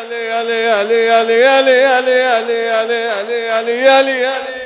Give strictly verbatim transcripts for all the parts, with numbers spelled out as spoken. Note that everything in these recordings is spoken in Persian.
علی علی علی علی علی علی علی علی علی علی.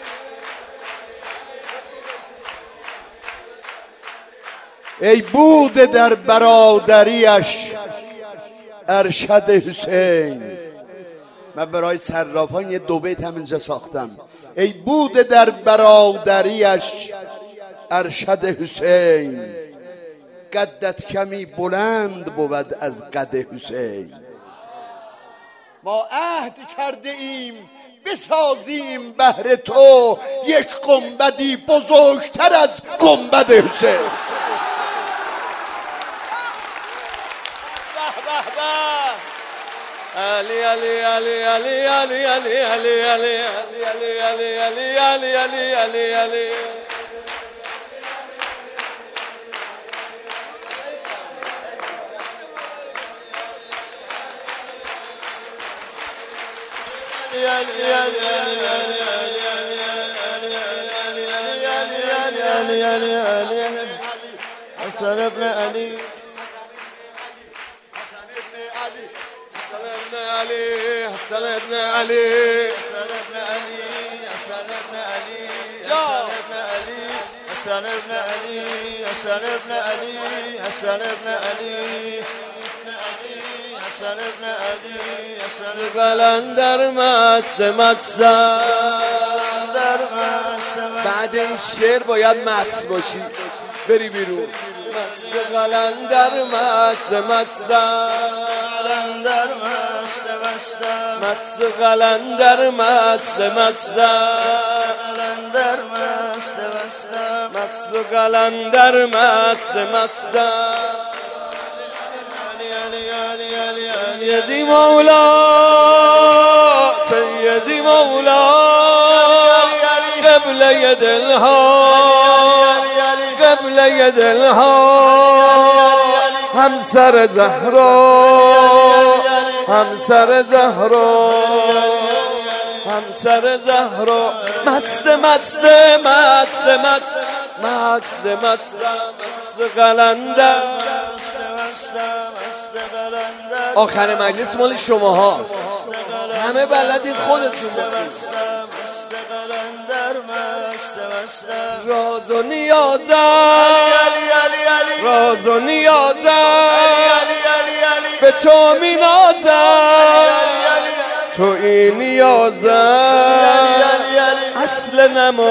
ای بوده در برادریش ارشد حسین. من برای صرافان یه دو بیت هم اینجا ساختم. ای بوده در برادریش ارشد حسین، قدت کمی بلند بود از قد حسین. ما عهد کرده ایم بسازیم بهر تو یک گنبدی بزرگتر از گنبد حسین. علی علی علی علی علی علی علی علی علی علی علی علی علی علی علی. حسن ابن علي علي حسن ابن علي حسن ابن علي حسن ابن علي حسن ابن علي حسن ابن علي حسن ابن علي حسن ابن علي حسن قلندر مست مستم. بعد این شعر باید مست باشی بری بیرون. مست قلندر مست مستم. قلندر مست مستم. مست قلندر مست مستم. قلندر مست مستم. مست قلندر مست مستم. سیدی مولا سیدی مولا قبله دلها قبله دلها همسر زهرا همسر زهرا همسر زهرا مست مست مست مست مست مست مست قلندر. آخر مجلس مال شما هاست، همه بلدین خودتون. راز و نیازم راز و نیازم به تو می نازم، تو این نیازم اصل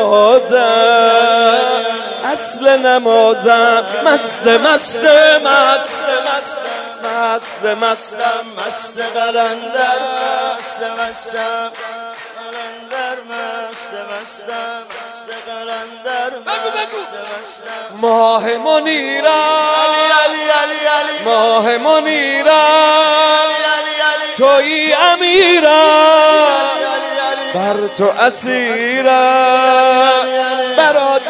نمازم اصل نمازم. مست مست مست مست مست مستم. مست قلندر مست مستم. قلندر مست مستم. مست قلندر مست مستم. ماه منیرم علی علی علی ماه منیرم تویی امیرم بر تو اسیرم برات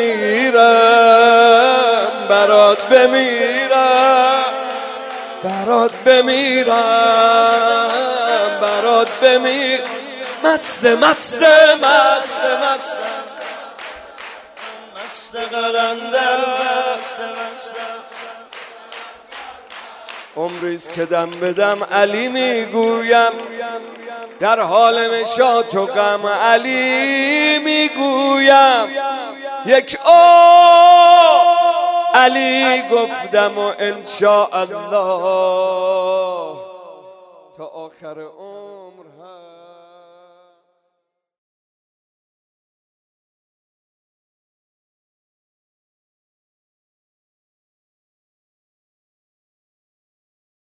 بمیرم برات بمیرم برات بمیرم برات بمیر. مست مست مست مست مست قلندر مست مست. عمریست که دم بدم علی میگویم، در حال نشاط و غم علی میگویم. یک او علی گفتم و انشاءالله تا آخر عمر هم